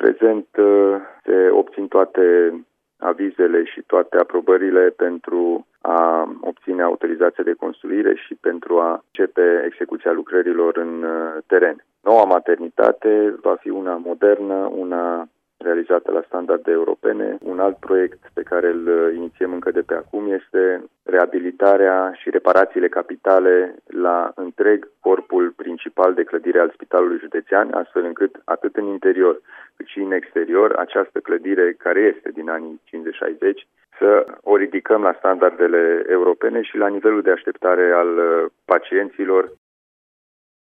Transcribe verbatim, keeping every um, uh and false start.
prezent se obțin toate avizele și toate aprobările pentru a obține autorizația de construire și pentru a începe execuția lucrărilor în teren. Noua maternitate va fi una modernă, una realizată la standarde europene. Un alt proiect pe care îl inițiem încă de pe acum este reabilitarea și reparațiile capitale la întreg corpul principal de clădire al Spitalului Județean, astfel încât atât în interior cât și în exterior această clădire, care este din anii cincizeci șaizeci, să o ridicăm la standardele europene și la nivelul de așteptare al pacienților